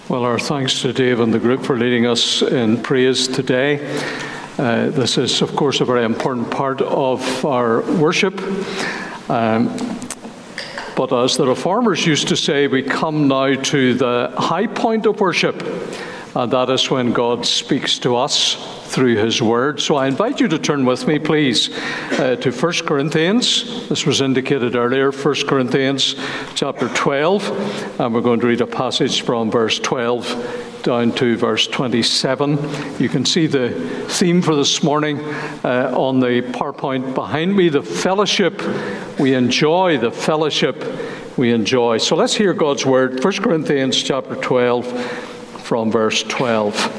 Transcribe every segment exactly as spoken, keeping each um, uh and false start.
Well, our thanks to Dave and the group for leading us in praise today. Uh, this is, of course, a very important part of our worship. Um, but as the Reformers used to say, we come now to the high point of worship, and that is when God speaks to us through his word. So I invite you to turn with me, please, uh, to First Corinthians. This was indicated earlier, First Corinthians chapter twelve, and we're going to read a passage from verse twelve down to verse twenty-seven. You can see the theme for this morning uh, on the PowerPoint behind me, the fellowship we enjoy, the fellowship we enjoy. So let's hear God's word, First Corinthians chapter twelve, from verse twelve.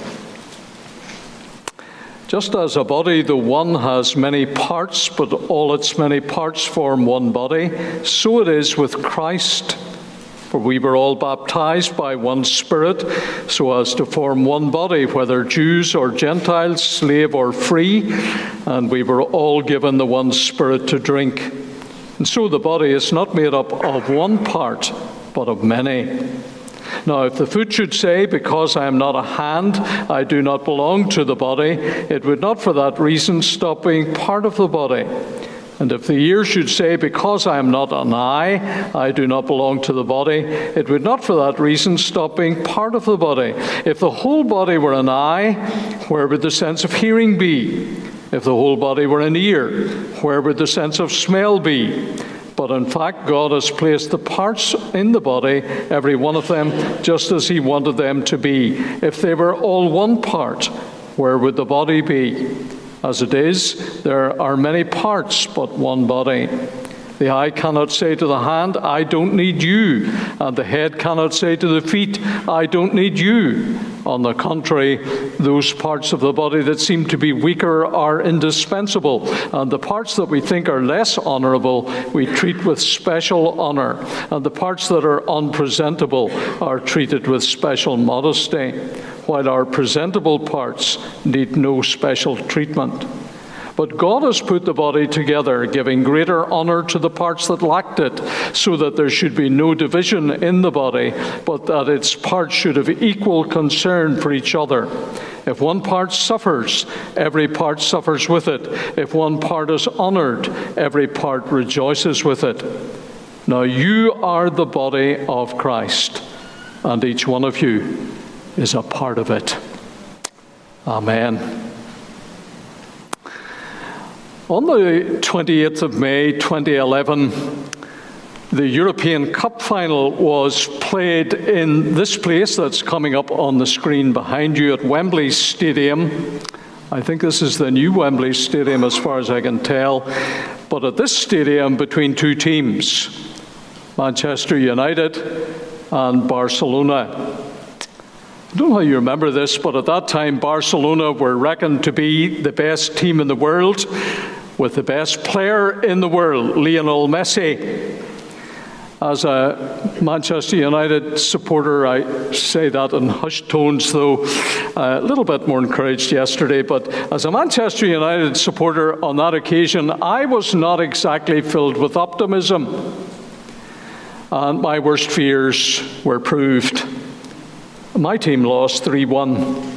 Just as a body, the one has many parts, but all its many parts form one body, so it is with Christ. For we were all baptized by one Spirit, so as to form one body, whether Jews or Gentiles, slave or free, and we were all given the one Spirit to drink. And so the body is not made up of one part, but of many. Now, if the foot should say, because I am not a hand, I do not belong to the body, it would not for that reason stop being part of the body. And if the ear should say, because I am not an eye, I do not belong to the body, it would not for that reason stop being part of the body. If the whole body were an eye, where would the sense of hearing be? If the whole body were an ear, where would the sense of smell be? But in fact, God has placed the parts in the body, every one of them, just as he wanted them to be. If they were all one part, where would the body be? As it is, there are many parts, but one body. The eye cannot say to the hand, I don't need you. And the head cannot say to the feet, I don't need you. On the contrary, those parts of the body that seem to be weaker are indispensable. And the parts that we think are less honorable, we treat with special honor. And the parts that are unpresentable are treated with special modesty, while our presentable parts need no special treatment. But God has put the body together, giving greater honor to the parts that lacked it, so that there should be no division in the body, but that its parts should have equal concern for each other. If one part suffers, every part suffers with it. If one part is honored, every part rejoices with it. Now you are the body of Christ, and each one of you is a part of it. Amen. On the twenty-eighth of May, twenty eleven, the European Cup final was played in this place that's coming up on the screen behind you at Wembley Stadium. I think this is the new Wembley Stadium as far as I can tell. But at this stadium, between two teams, Manchester United and Barcelona. I don't know how you remember this, but at that time, Barcelona were reckoned to be the best team in the world, with the best player in the world, Lionel Messi. As a Manchester United supporter, I say that in hushed tones, though a little bit more encouraged yesterday. But as a Manchester United supporter on that occasion, I was not exactly filled with optimism. And my worst fears were proved. My team lost three one.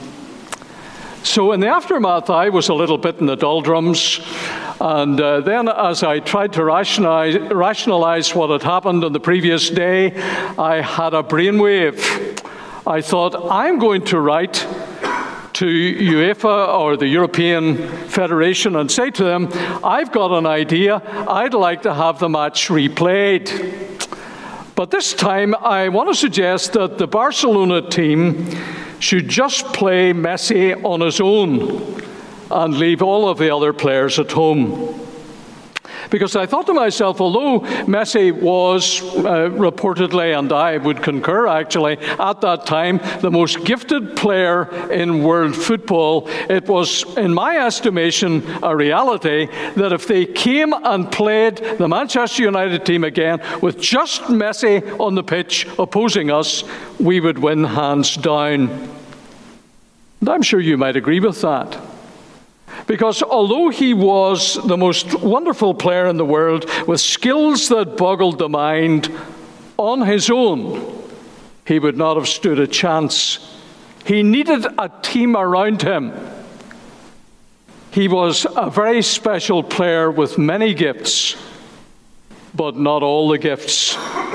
So in the aftermath, I was a little bit in the doldrums. And uh, then as I tried to rationalize, rationalize what had happened on the previous day, I had a brainwave. I thought, I'm going to write to UEFA or the European Federation and say to them, I've got an idea. I'd like to have the match replayed. But this time, I want to suggest that the Barcelona team should just play Messi on his own and leave all of the other players at home. Because I thought to myself, although Messi was uh, reportedly, and I would concur actually, at that time, the most gifted player in world football, it was, in my estimation, a reality that if they came and played the Manchester United team again with just Messi on the pitch opposing us, we would win hands down. And I'm sure you might agree with that. Because although he was the most wonderful player in the world with skills that boggled the mind on his own, he would not have stood a chance. He needed a team around him. He was a very special player with many gifts, but not all the gifts.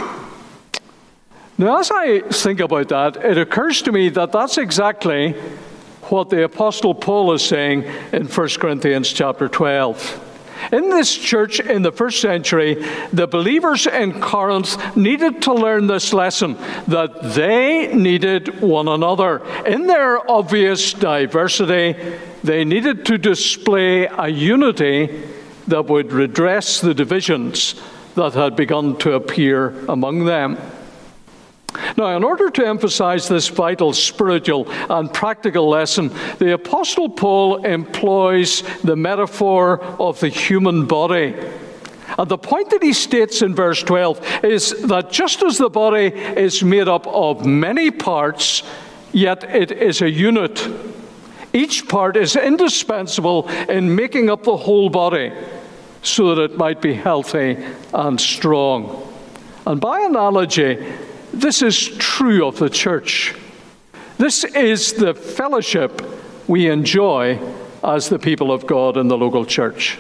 Now, as I think about that, it occurs to me that that's exactly what the Apostle Paul is saying in First Corinthians chapter twelve. In this church in the first century, the believers in Corinth needed to learn this lesson, that they needed one another. In their obvious diversity, they needed to display a unity that would redress the divisions that had begun to appear among them. Now, in order to emphasize this vital spiritual and practical lesson, the Apostle Paul employs the metaphor of the human body. And the point that he states in verse twelve is that just as the body is made up of many parts, yet it is a unit. Each part is indispensable in making up the whole body so that it might be healthy and strong. And by analogy, this is true of the church. This is the fellowship we enjoy as the people of God in the local church.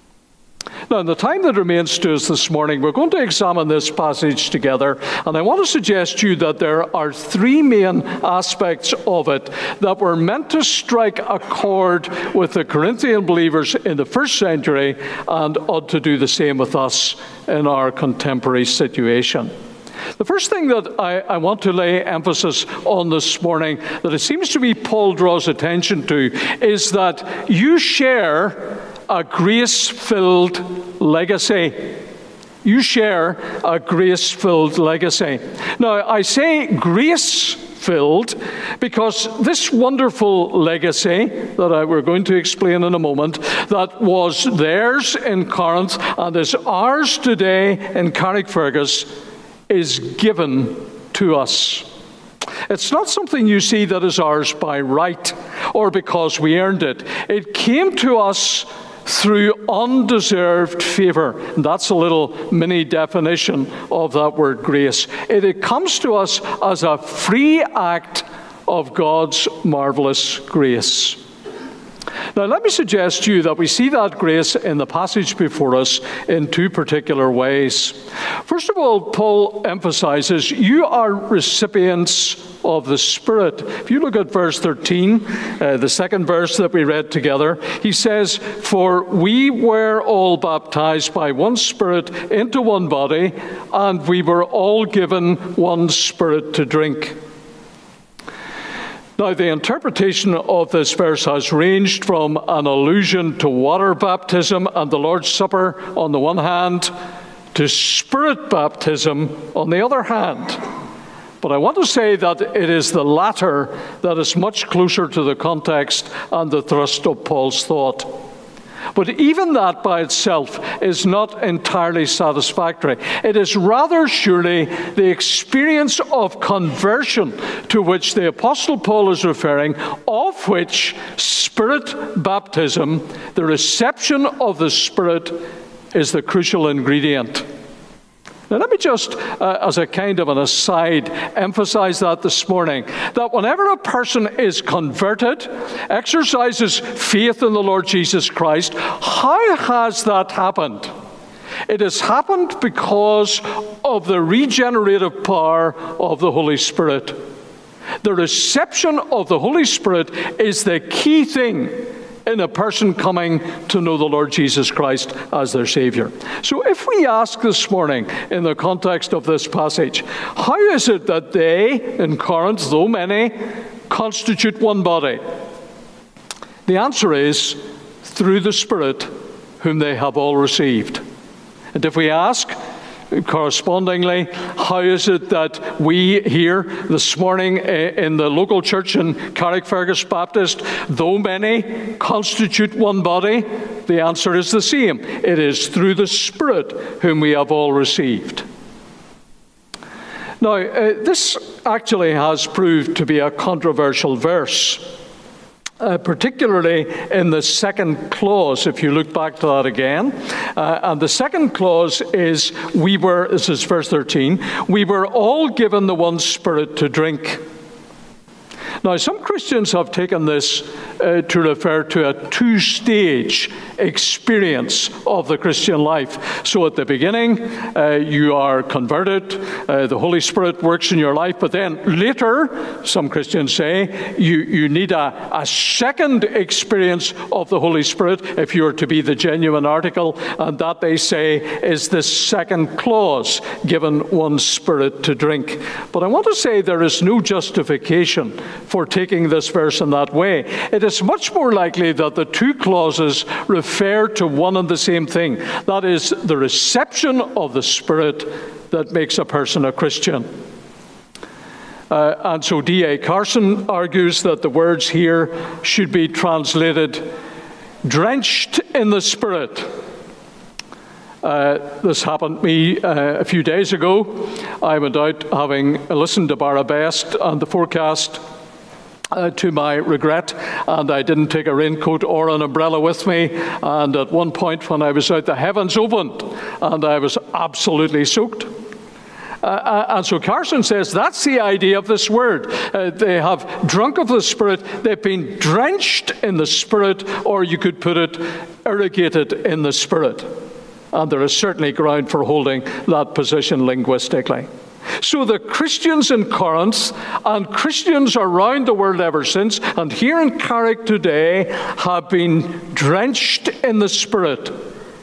Now, in the time that remains to us this morning, we're going to examine this passage together, and I want to suggest to you that there are three main aspects of it that were meant to strike a chord with the Corinthian believers in the first century and ought to do the same with us in our contemporary situation. The first thing that I, I want to lay emphasis on this morning, that it seems to me Paul draws attention to, is that you share a grace-filled legacy. You share a grace-filled legacy. Now, I say grace-filled because this wonderful legacy that I, we're going to explain in a moment, that was theirs in Corinth and is ours today in Carrickfergus, is given to us. It's not something you see that is ours by right or because we earned it. It came to us through undeserved favor. And that's a little mini definition of that word grace. It, it comes to us as a free act of God's marvelous grace. Now, let me suggest to you that we see that grace in the passage before us in two particular ways. First of all, Paul emphasizes you are recipients of the Spirit. If you look at verse thirteen, uh, the second verse that we read together, he says, "For we were all baptized by one Spirit into one body, and we were all given one Spirit to drink." Now, the interpretation of this verse has ranged from an allusion to water baptism and the Lord's Supper on the one hand, to Spirit baptism on the other hand. But I want to say that it is the latter that is much closer to the context and the thrust of Paul's thought. But even that by itself is not entirely satisfactory. It is rather surely the experience of conversion to which the Apostle Paul is referring, of which Spirit baptism, the reception of the Spirit, is the crucial ingredient. Now, let me just, uh, as a kind of an aside, emphasize that this morning, that whenever a person is converted, exercises faith in the Lord Jesus Christ, how has that happened? It has happened because of the regenerative power of the Holy Spirit. The reception of the Holy Spirit is the key thing in a person coming to know the Lord Jesus Christ as their Savior. So if we ask this morning, in the context of this passage, how is it that they, in Corinth, though many, constitute one body? The answer is, through the Spirit, whom they have all received. And if we ask, correspondingly, how is it that we here this morning in the local church in Carrickfergus Baptist, though many, constitute one body? The answer is the same. It is through the Spirit whom we have all received. Now, uh, this actually has proved to be a controversial verse. Uh, particularly in the second clause, if you look back to that again. Uh, and the second clause is, we were, this is verse thirteen, we were all given the one Spirit to drink. Now, some Christians have taken this uh, to refer to a two-stage experience of the Christian life. So at the beginning, uh, you are converted, uh, the Holy Spirit works in your life, but then later, some Christians say, you, you need a, a second experience of the Holy Spirit if you are to be the genuine article, and that, they say, is the second clause, given one Spirit to drink. But I want to say there is no justification for taking this verse in that way. It is much more likely that the two clauses refer to one and the same thing. That is, the reception of the Spirit that makes a person a Christian. Uh, and so D A Carson argues that the words here should be translated, drenched in the Spirit. Uh, this happened to me uh, a few days ago. I went out having listened to Barra Best and the forecast, Uh, to my regret, and I didn't take a raincoat or an umbrella with me, and at one point when I was out, the heavens opened and I was absolutely soaked. Uh, and so Carson says that's the idea of this word. Uh, they have drunk of the Spirit, they've been drenched in the Spirit, or you could put it, irrigated in the Spirit. And there is certainly ground for holding that position linguistically. So the Christians in Corinth and Christians around the world ever since, and here in Carrick today, have been drenched in the Spirit.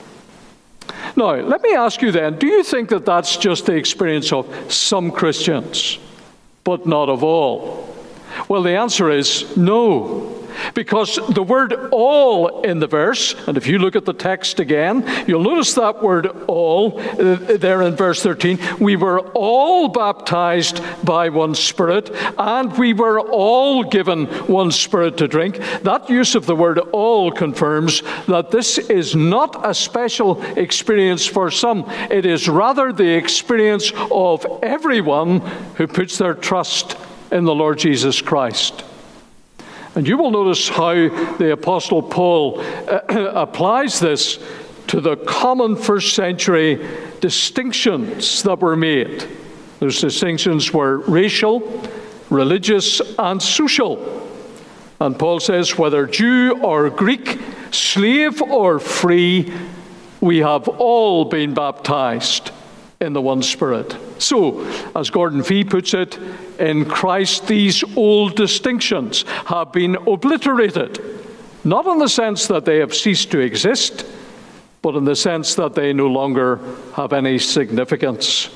Now, let me ask you then, do you think that that's just the experience of some Christians, but not of all? Well, the answer is no. Because the word all in the verse, and if you look at the text again, you'll notice that word all uh, there in verse thirteen. We were all baptized by one Spirit, and we were all given one Spirit to drink. That use of the word all confirms that this is not a special experience for some. It is rather the experience of everyone who puts their trust in the Lord Jesus Christ. And you will notice how the Apostle Paul uh, applies this to the common first century distinctions that were made. Those distinctions were racial, religious, and social. And Paul says, whether Jew or Greek, slave or free, we have all been baptized in the one Spirit. So, as Gordon Fee puts it, in Christ these old distinctions have been obliterated, not in the sense that they have ceased to exist, but in the sense that they no longer have any significance.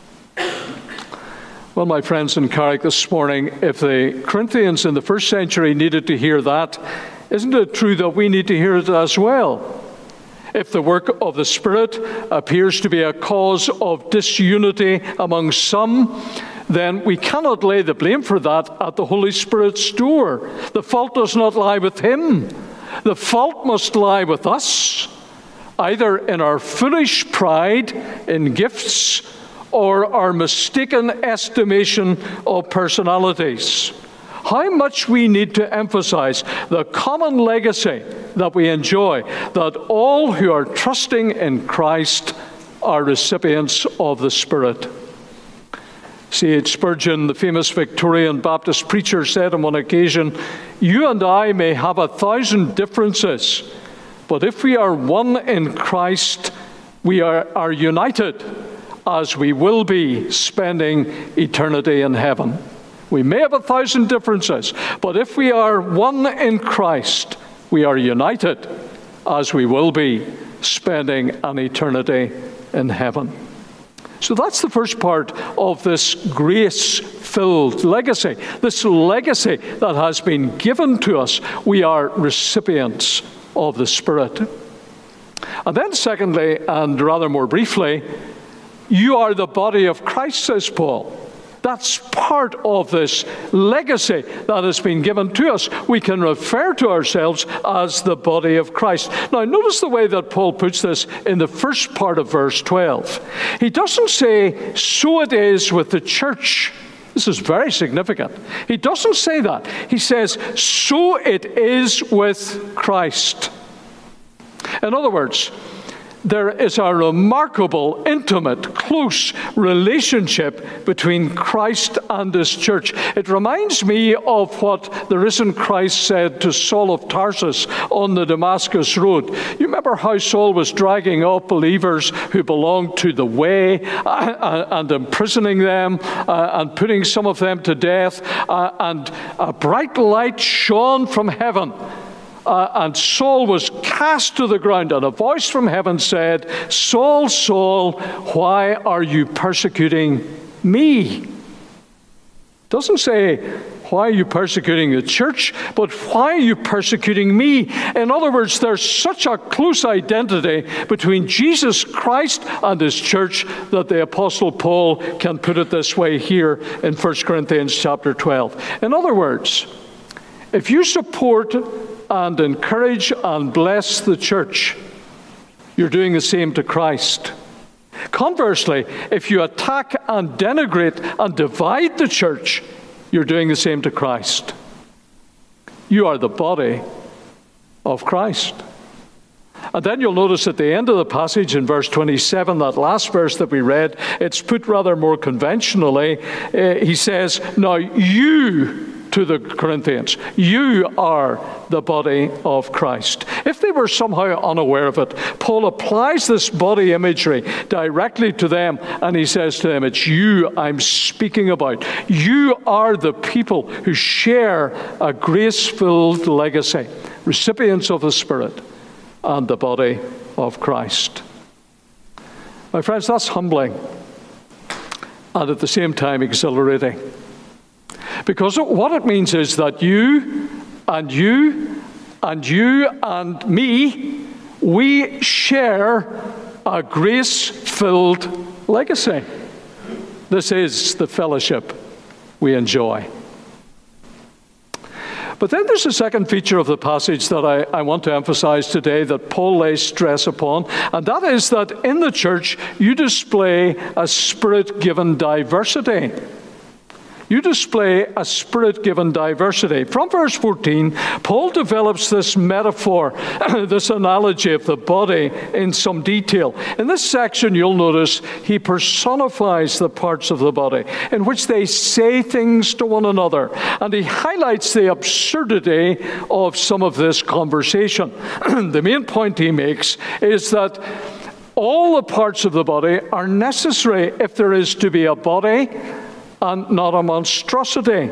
Well, my friends in Carrick this morning, if the Corinthians in the first century needed to hear that, isn't it true that we need to hear it as well? If the work of the Spirit appears to be a cause of disunity among some, then we cannot lay the blame for that at the Holy Spirit's door. The fault does not lie with Him. The fault must lie with us, either in our foolish pride in gifts or our mistaken estimation of personalities. How much we need to emphasize the common legacy that we enjoy, that all who are trusting in Christ are recipients of the Spirit. C H Spurgeon, the famous Victorian Baptist preacher, said on one occasion, "You and I may have a thousand differences, but if we are one in Christ, we are, are united, as we will be spending eternity in heaven." We may have a thousand differences, but if we are one in Christ, we are united, as we will be spending an eternity in heaven. So that's the first part of this grace-filled legacy, this legacy that has been given to us. We are recipients of the Spirit. And then secondly, and rather more briefly, you are the body of Christ, says Paul. That's part of this legacy that has been given to us. We can refer to ourselves as the body of Christ. Now, notice the way that Paul puts this in the first part of verse twelve. He doesn't say, so it is with the church. This is very significant. He doesn't say that. He says, so it is with Christ. In other words, there is a remarkable, intimate, close relationship between Christ and His church. It reminds me of what the risen Christ said to Saul of Tarsus on the Damascus road. You remember how Saul was dragging up believers who belonged to the way and imprisoning them and putting some of them to death, and a bright light shone from heaven. Uh, and Saul was cast to the ground, and a voice from heaven said, Saul, Saul, why are you persecuting me? Doesn't say, why are you persecuting the church? But why are you persecuting me? In other words, there's such a close identity between Jesus Christ and His church that the Apostle Paul can put it this way here in First Corinthians chapter twelve. In other words, if you support and encourage and bless the church, you're doing the same to Christ. Conversely, if you attack and denigrate and divide the church, you're doing the same to Christ. You are the body of Christ. And then you'll notice at the end of the passage in verse twenty-seven, that last verse that we read, it's put rather more conventionally. Uh, he says, now you, to the Corinthians, you are the body of Christ. If they were somehow unaware of it, Paul applies this body imagery directly to them, and he says to them, it's you I'm speaking about. You are the people who share a grace-filled legacy, recipients of the Spirit, and the body of Christ. My friends, that's humbling, and at the same time exhilarating. Because what it means is that you and you and you and me, we share a grace-filled legacy. This is the fellowship we enjoy. But then there's a second feature of the passage that I, I want to emphasize today that Paul lays stress upon, and that is that in the church you display a Spirit-given diversity. You display a Spirit-given diversity. From verse fourteen, Paul develops this metaphor, this analogy of the body in some detail. In this section, you'll notice he personifies the parts of the body in which they say things to one another. And he highlights the absurdity of some of this conversation. The main point he makes is that all the parts of the body are necessary if there is to be a body and not a monstrosity.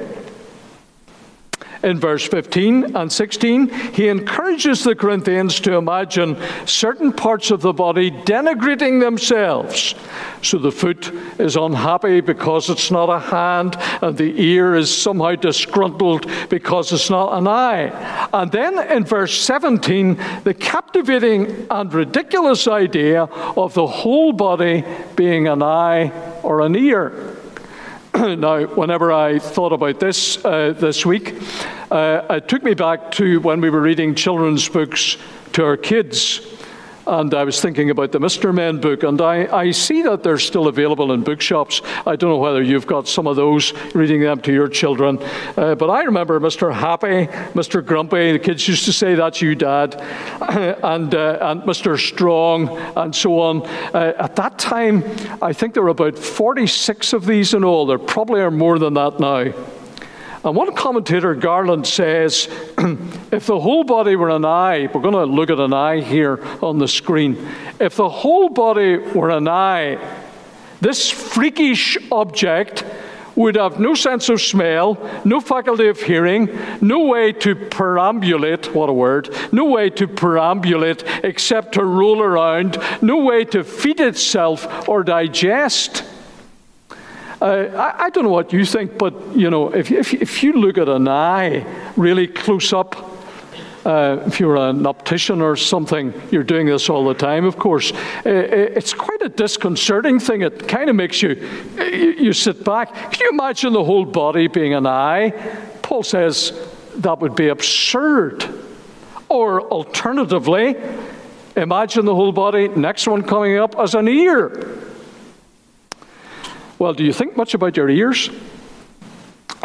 In verse fifteen and sixteen, he encourages the Corinthians to imagine certain parts of the body denigrating themselves. So the foot is unhappy because it's not a hand, and the ear is somehow disgruntled because it's not an eye. And then in verse seventeen, the captivating and ridiculous idea of the whole body being an eye or an ear. Now, whenever I thought about this uh, this week, uh, it took me back to when we were reading children's books to our kids. And I was thinking about the Mister Men book, and I, I see that they're still available in bookshops. I don't know whether you've got some of those, reading them to your children. Uh, but I remember Mister Happy, Mister Grumpy, the kids used to say, that's you, Dad, and, uh, and Mister Strong, and so on. Uh, at that time, I think there were about forty-six of these in all. There probably are more than that now. And one commentator, Garland, says, if the whole body were an eye, we're going to look at an eye here on the screen. If the whole body were an eye, this freakish object would have no sense of smell, no faculty of hearing, no way to perambulate, what a word, no way to perambulate except to roll around, no way to feed itself or digest. Uh, I, I don't know what you think, but you know, if, if, if you look at an eye really close up, uh, if you're an optician or something, you're doing this all the time, of course, uh, it's quite a disconcerting thing. It kind of makes you, you, you sit back. Can you imagine the whole body being an eye? Paul says that would be absurd. Or alternatively, imagine the whole body, next one coming up, as an ear. Well, do you think much about your ears?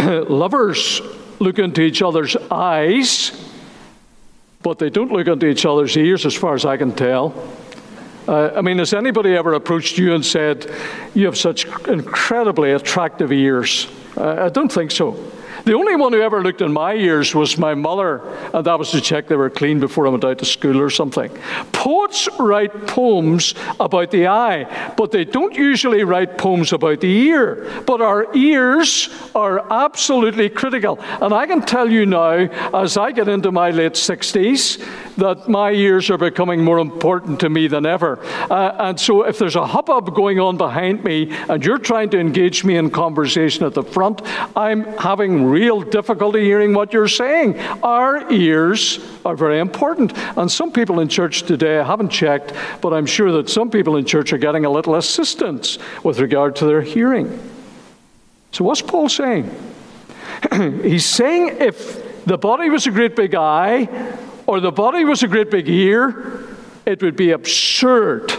lovers look into each other's eyes, but they don't look into each other's ears, as far as I can tell. Uh, I mean, has anybody ever approached you and said, you have such incredibly attractive ears? Uh, I don't think so. The only one who ever looked in my ears was my mother, and that was to check they were clean before I went out to school or something. Poets write poems about the eye, but they don't usually write poems about the ear. But our ears are absolutely critical. And I can tell you now, as I get into my late sixties, that my ears are becoming more important to me than ever. Uh, and so if there's a hubbub going on behind me, and you're trying to engage me in conversation at the front, I'm having real difficulty hearing what you're saying. Our ears are very important. And some people in church today, I haven't checked, but I'm sure that some people in church are getting a little assistance with regard to their hearing. So what's Paul saying? He's saying if the body was a great big eye, or the body was a great big ear, it would be absurd.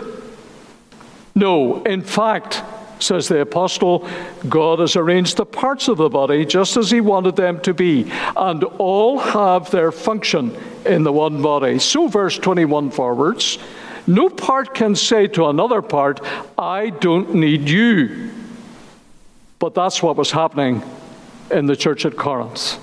No, in fact, says the apostle, God has arranged the parts of the body just as he wanted them to be, and all have their function in the one body. So verse twenty-one forwards, no part can say to another part, I don't need you. But that's what was happening in the church at Corinth.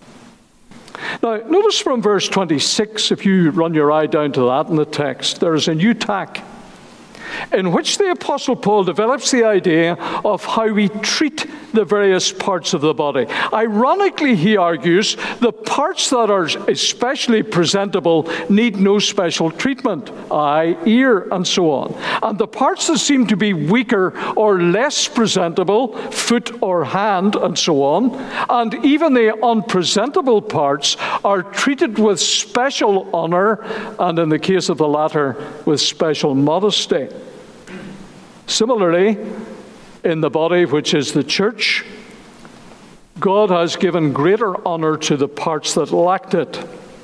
Now, notice from verse twenty-six, if you run your eye down to that in the text, there is a new tack in which the Apostle Paul develops the idea of how we treat the various parts of the body. Ironically, he argues, the parts that are especially presentable need no special treatment, eye, ear, and so on. And the parts that seem to be weaker or less presentable, foot or hand, and so on, and even the unpresentable parts are treated with special honor, and in the case of the latter, with special modesty. Similarly, in the body, which is the church, God has given greater honor to the parts that lacked it.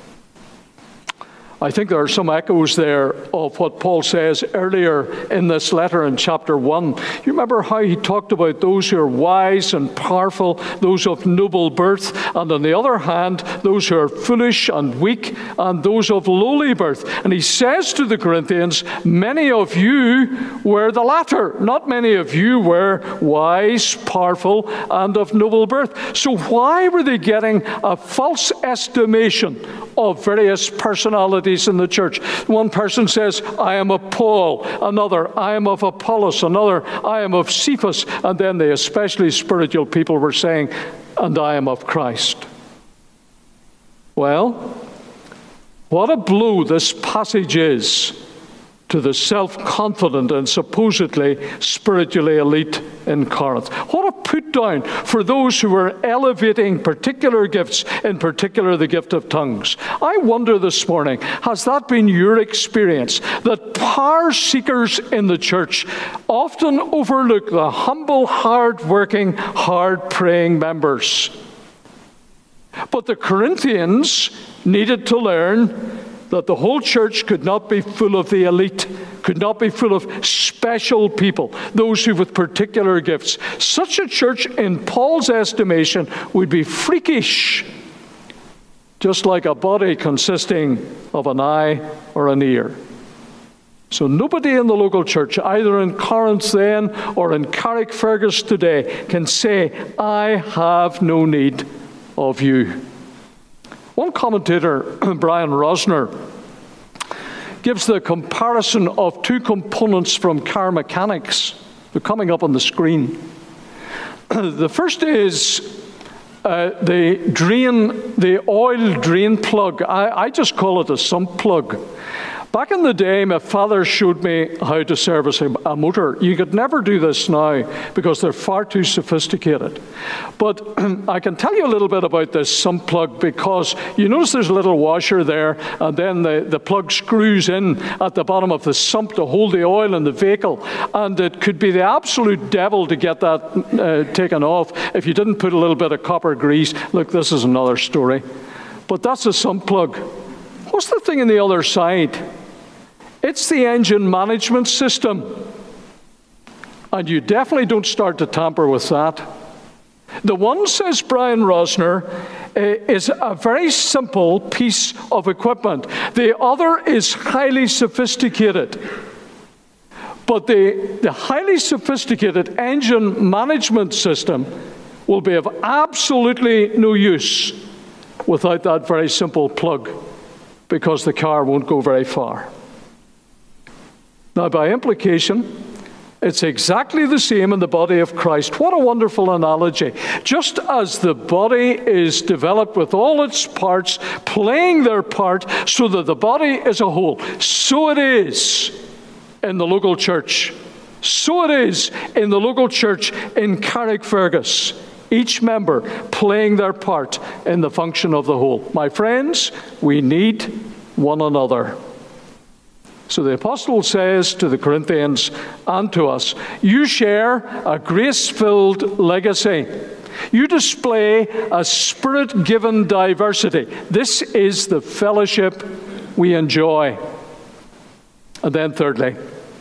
I think there are some echoes there of what Paul says earlier in this letter in chapter one. You remember how he talked about those who are wise and powerful, those of noble birth, and on the other hand, those who are foolish and weak, and those of lowly birth. And he says to the Corinthians, many of you were the latter. Not many of you were wise, powerful, and of noble birth. So why were they getting a false estimation of various personalities in the church? One person says, I am of Paul. Another, I am of Apollos. Another, I am of Cephas. And then the especially spiritual people were saying, and I am of Christ. Well, what a blow this passage is to the self-confident and supposedly spiritually elite in Corinth. What a put-down for those who were elevating particular gifts, in particular the gift of tongues. I wonder this morning, has that been your experience? That power seekers in the church often overlook the humble, hard-working, hard-praying members. But the Corinthians needed to learn that the whole church could not be full of the elite, could not be full of special people, those who with particular gifts. Such a church, in Paul's estimation, would be freakish, just like a body consisting of an eye or an ear. So nobody in the local church, either in Corinth then or in Carrickfergus today, can say, I have no need of you. One commentator, Brian Rosner, gives the comparison of two components from car mechanics. They're coming up on the screen. The first is uh, the drain, the oil drain plug. I, I just call it a sump plug. Back in the day, my father showed me how to service a, a motor. You could never do this now because they're far too sophisticated. But I can tell you a little bit about this sump plug because you notice there's a little washer there, and then the, the plug screws in at the bottom of the sump to hold the oil in the vehicle. And it could be the absolute devil to get that uh, taken off if you didn't put a little bit of copper grease. Look, this is another story. But that's a sump plug. What's the thing on the other side? It's the engine management system. And you definitely don't start to tamper with that. The one, says Brian Rosner, is a very simple piece of equipment. The other is highly sophisticated. But the, the highly sophisticated engine management system will be of absolutely no use without that very simple plug, because the car won't go very far. Now, by implication, it's exactly the same in the body of Christ. What a wonderful analogy. Just as the body is developed with all its parts playing their part so that the body is a whole, so it is in the local church. So it is in the local church in Carrickfergus. Each member playing their part in the function of the whole. My friends, we need one another. So the apostle says to the Corinthians and to us, you share a grace-filled legacy. You display a spirit-given diversity. This is the fellowship we enjoy. And then thirdly,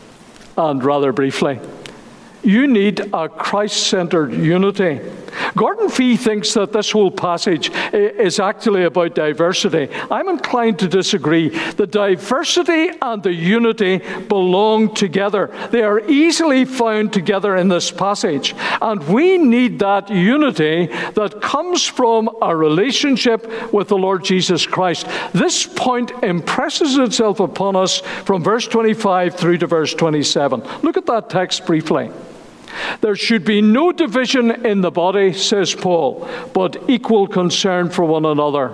and rather briefly, you need a Christ-centered unity. Gordon Fee thinks that this whole passage is actually about diversity. I'm inclined to disagree. The diversity and the unity belong together. They are easily found together in this passage. And we need that unity that comes from a relationship with the Lord Jesus Christ. This point impresses itself upon us from verse twenty-five through to verse twenty-seven. Look at that text briefly. There should be no division in the body, says Paul, but equal concern for one another.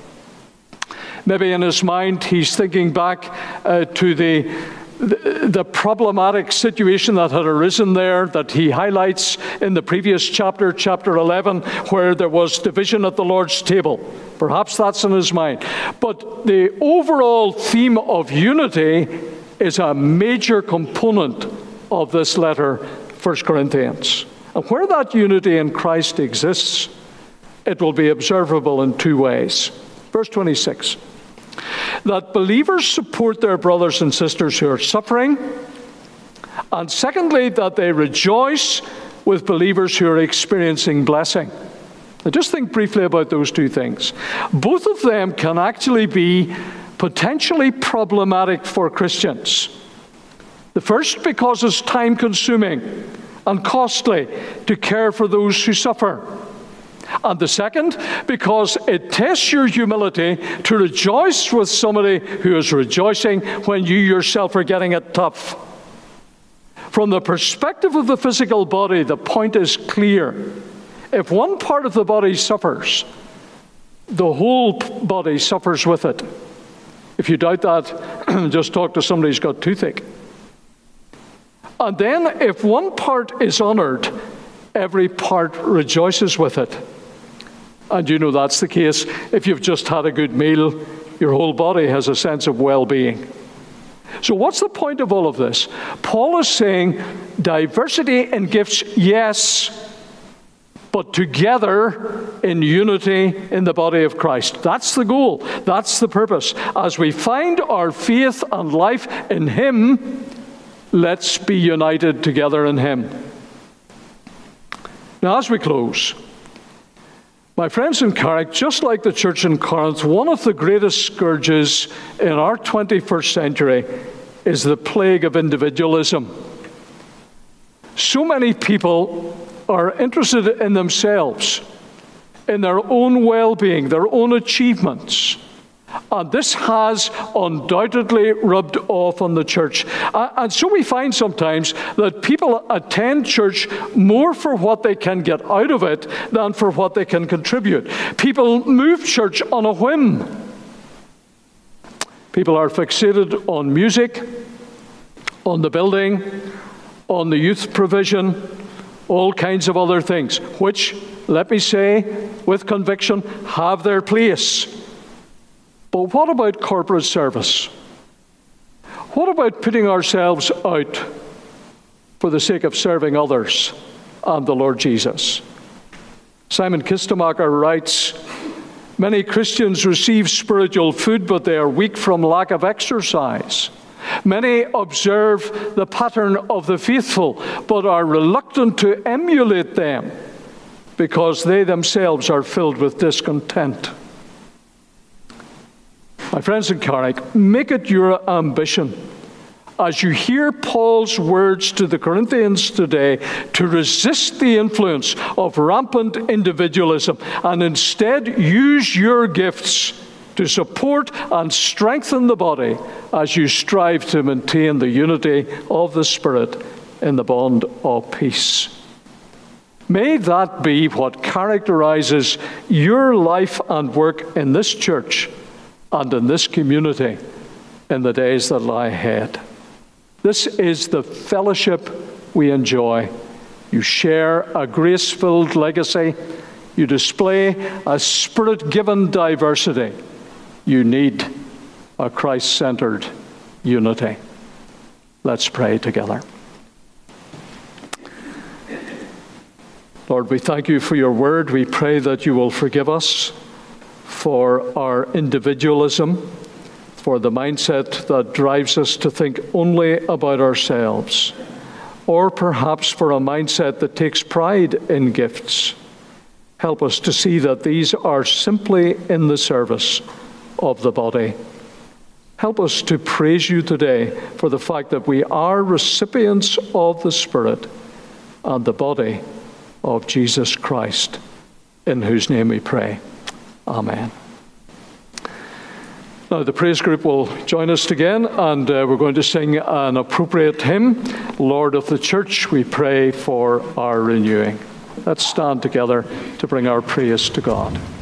Maybe in his mind he's thinking back uh, to the, the, the problematic situation that had arisen there that he highlights in the previous chapter, chapter eleven, where there was division at the Lord's table. Perhaps that's in his mind. But the overall theme of unity is a major component of this letter, First Corinthians. And where that unity in Christ exists, it will be observable in two ways. Verse twenty-six, that believers support their brothers and sisters who are suffering, and secondly, that they rejoice with believers who are experiencing blessing. Now just think briefly about those two things. Both of them can actually be potentially problematic for Christians. The first, because it's time-consuming and costly to care for those who suffer. And the second, because it tests your humility to rejoice with somebody who is rejoicing when you yourself are getting it tough. From the perspective of the physical body, the point is clear. If one part of the body suffers, the whole body suffers with it. If you doubt that, just talk to somebody who's got toothache. And then if one part is honored, every part rejoices with it. And you know that's the case. If you've just had a good meal, your whole body has a sense of well-being. So what's the point of all of this? Paul is saying diversity in gifts, yes, but together in unity in the body of Christ. That's the goal. That's the purpose. As we find our faith and life in Him, let's be united together in Him. Now, as we close, my friends in Carrick, just like the church in Corinth, one of the greatest scourges in our twenty-first century is the plague of individualism. So many people are interested in themselves, in their own well-being, their own achievements. And this has undoubtedly rubbed off on the church. And so we find sometimes that people attend church more for what they can get out of it than for what they can contribute. People move church on a whim. People are fixated on music, on the building, on the youth provision, all kinds of other things, which, let me say with conviction, have their place. But what about corporate service? What about putting ourselves out for the sake of serving others and the Lord Jesus? Simon Kistemacher writes, many Christians receive spiritual food, but they are weak from lack of exercise. Many observe the pattern of the faithful, but are reluctant to emulate them. because they themselves are filled with discontent. My friends in Carrick, make it your ambition, as you hear Paul's words to the Corinthians today, to resist the influence of rampant individualism and instead use your gifts to support and strengthen the body as you strive to maintain the unity of the Spirit in the bond of peace. May that be what characterizes your life and work in this church and in this community in the days that lie ahead. This is the fellowship we enjoy. You share a grace-filled legacy. You display a Spirit-given diversity. You need a Christ-centered unity. Let's pray together. Lord, we thank you for your word. We pray that you will forgive us for our individualism, for the mindset that drives us to think only about ourselves, or perhaps for a mindset that takes pride in gifts. Help us to see that these are simply in the service of the body. Help us to praise you today for the fact that we are recipients of the Spirit and the body of Jesus Christ, in whose name we pray. Amen. Now the praise group will join us again, and uh, we're going to sing an appropriate hymn, Lord of the Church, we pray for our renewing. Let's stand together to bring our praise to God.